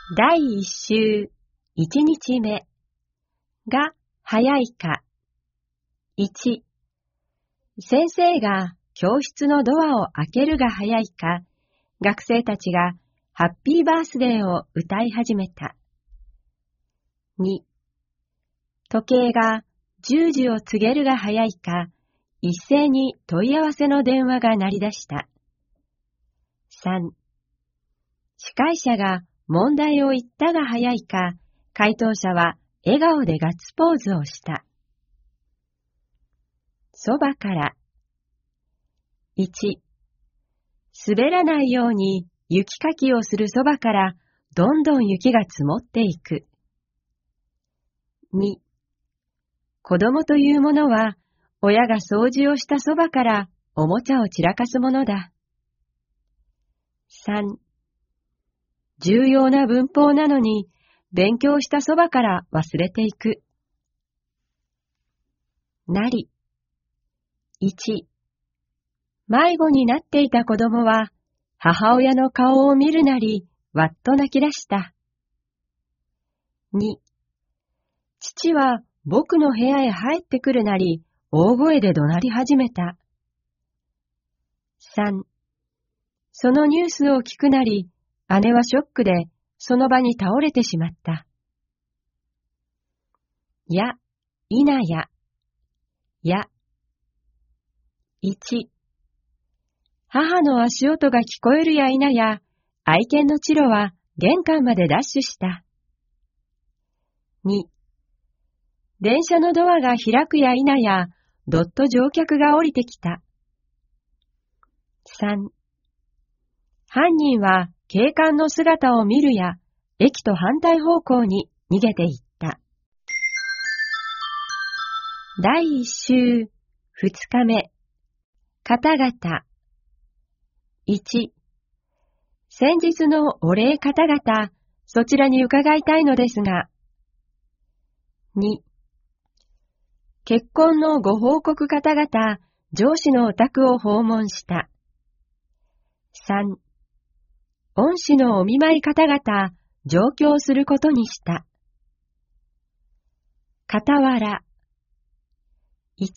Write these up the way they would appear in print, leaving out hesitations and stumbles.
第1週1日目が早いか。1、先生が教室のドアを開けるが早いか、学生たちがハッピーバースデーを歌い始めた。2、時計が10時を告げるが早いか、一斉に問い合わせの電話が鳴り出した。3、司会者が問題を言ったが早いか、回答者は笑顔でガッツポーズをした。そばから。1、滑らないように雪かきをするそばからどんどん雪が積もっていく。2、子供というものは親が掃除をしたそばからおもちゃを散らかすものだ。3、重要な文法なのに勉強したそばから忘れていく。なり。1、迷子になっていた子供は母親の顔を見るなりわっと泣き出した。2、父は僕の部屋へ入ってくるなり大声で怒鳴り始めた。3、そのニュースを聞くなり姉はショックでその場に倒れてしまった。や、いなや。や。1、母の足音が聞こえるやいなや、愛犬のチロは玄関までダッシュした。2、電車のドアが開くやいなや、どっと乗客が降りてきた。3、犯人は警官の姿を見るや、駅と反対方向に逃げていった。第1週2日目。方々。1、先日のお礼方々、そちらに伺いたいのですが。2、結婚のご報告方々、上司のお宅を訪問した。3、恩師のお見舞い方々、上京することにした。傍ら。1、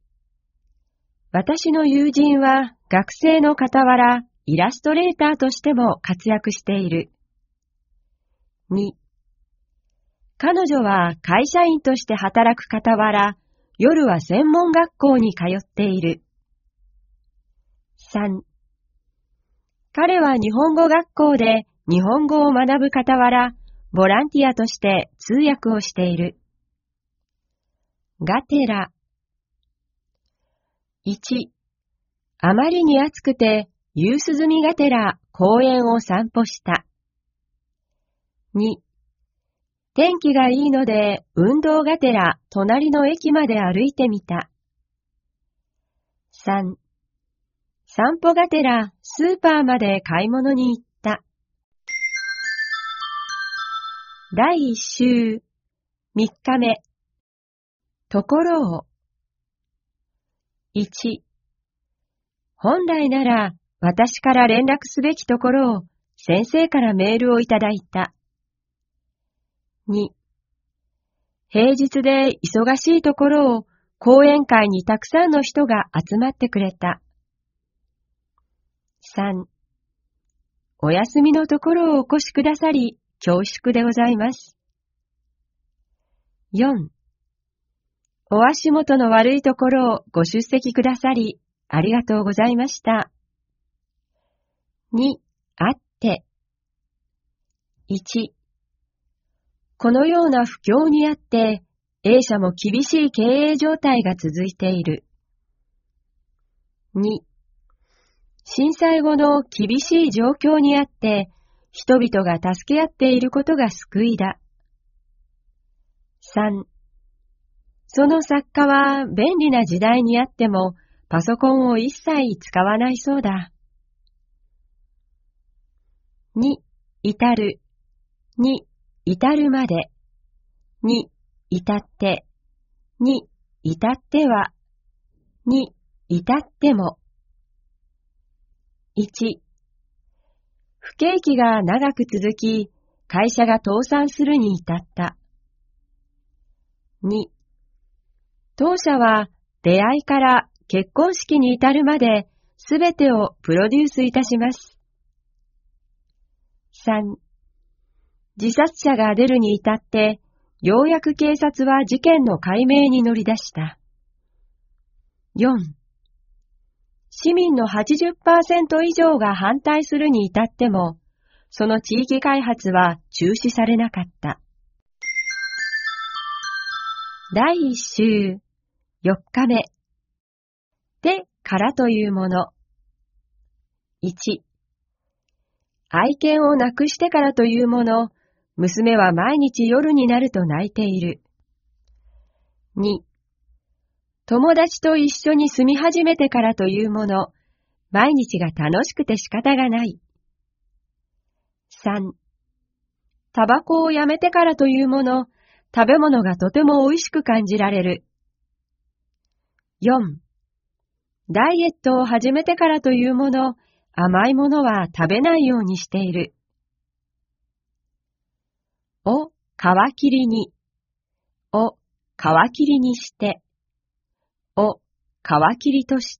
私の友人は学生の傍ら、イラストレーターとしても活躍している。2、彼女は会社員として働く傍ら、夜は専門学校に通っている。3、彼は日本語学校で日本語を学ぶ傍ら、ボランティアとして通訳をしている。がてら。1、あまりに暑くて、夕涼みがてら公園を散歩した。2、天気がいいので運動がてら隣の駅まで歩いてみた。3、散歩がてらスーパーまで買い物に行った。第1週3日目。ところを。1、本来なら私から連絡すべきところを先生からメールをいただいた。2、平日で忙しいところを講演会にたくさんの人が集まってくれた。3、お休みのところをお越しくださり恐縮でございます。4、お足元の悪いところをご出席くださりありがとうございました。2、あって。1、このような不況にあって、A 社も厳しい経営状態が続いている。2、震災後の厳しい状況にあって、人々が助け合っていることが救いだ。3、その作家は便利な時代にあっても、パソコンを一切使わないそうだ。2、至る。2、至るまで。2、至って。2、至っては。2、至っても。1、不景気が長く続き、 会社が倒産するに至った。2、当社は出会いから結婚式に至るまで、すべてをプロデュースいたします。3、自殺者が出るに至って、ようやく警察は事件の解明に乗り出した。4、市民の 80% 以上が反対するに至っても、その地域開発は中止されなかった。第1週、4日目。で、からというもの。1、愛犬を亡くしてからというもの、娘は毎日夜になると泣いている。2、友達と一緒に住み始めてからというもの、毎日が楽しくて仕方がない。3、タバコをやめてからというもの、食べ物がとても美味しく感じられる。4、ダイエットを始めてからというもの、甘いものは食べないようにしている。を皮切りに、を皮切りにして、を皮切りとして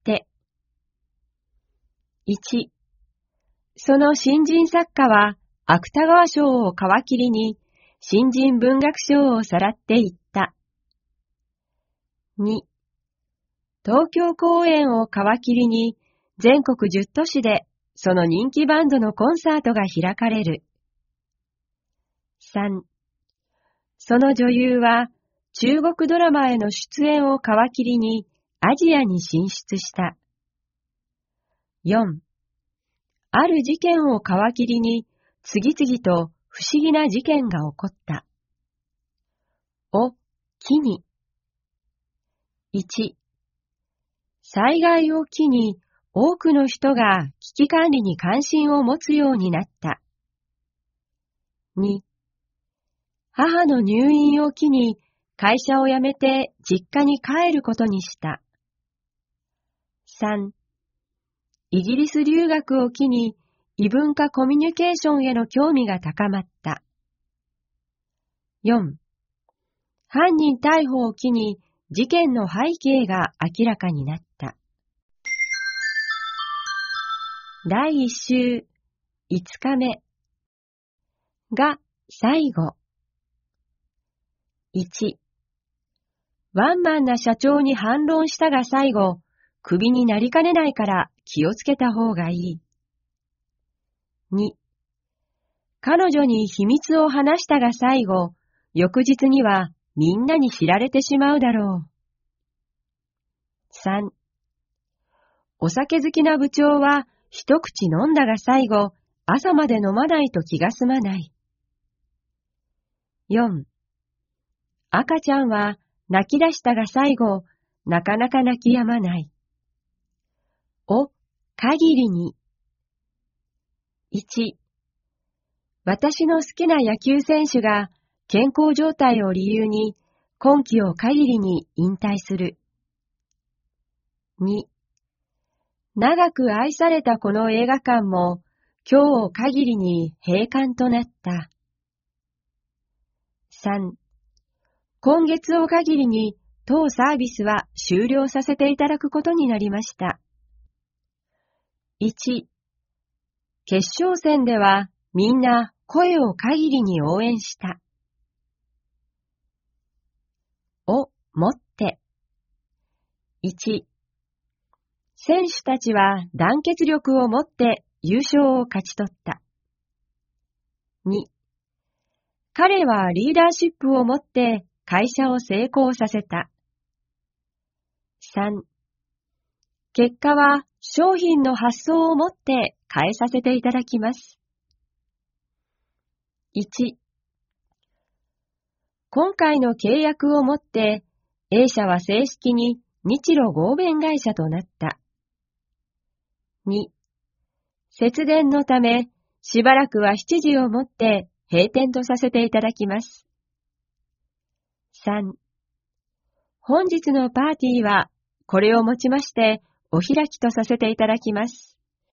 。1、その新人作家は芥川賞を皮切りに新人文学賞をさらっていった。2、東京公演を皮切りに全国10都市でその人気バンドのコンサートが開かれる。3、その女優は中国ドラマへの出演を皮切りにアジアに進出した。4、ある事件を皮切りに次々と不思議な事件が起こった。を機に。1、災害を機に多くの人が危機管理に関心を持つようになった。2、母の入院を機に会社を辞めて実家に帰ることにした。3、イギリス留学を機に異文化コミュニケーションへの興味が高まった。4、犯人逮捕を機に事件の背景が明らかになった。第1週5日目が最後。1、ワンマンな社長に反論したが最後、クビになりかねないから気をつけた方がいい。2、彼女に秘密を話したが最後、翌日にはみんなに知られてしまうだろう。3、お酒好きな部長は一口飲んだが最後、朝まで飲まないと気が済まない。4、赤ちゃんは泣き出したが最後、なかなか泣き止まない。を限りに。1、私の好きな野球選手が健康状態を理由に今季を限りに引退する。2、長く愛されたこの映画館も今日を限りに閉館となった。3、今月を限りに当サービスは終了させていただくことになりました。1、決勝戦ではみんな声を限りに応援した。をもって。1、選手たちは団結力を持って優勝を勝ち取った。2、彼はリーダーシップを持って会社を成功させた。3、結果は商品の発送を持って変えさせていただきます。1、今回の契約をもって A 社は正式に日露合弁会社となった。2、節電のためしばらくは7時をもって閉店とさせていただきます。3、本日のパーティーはこれをもちましてお開きとさせていただきます。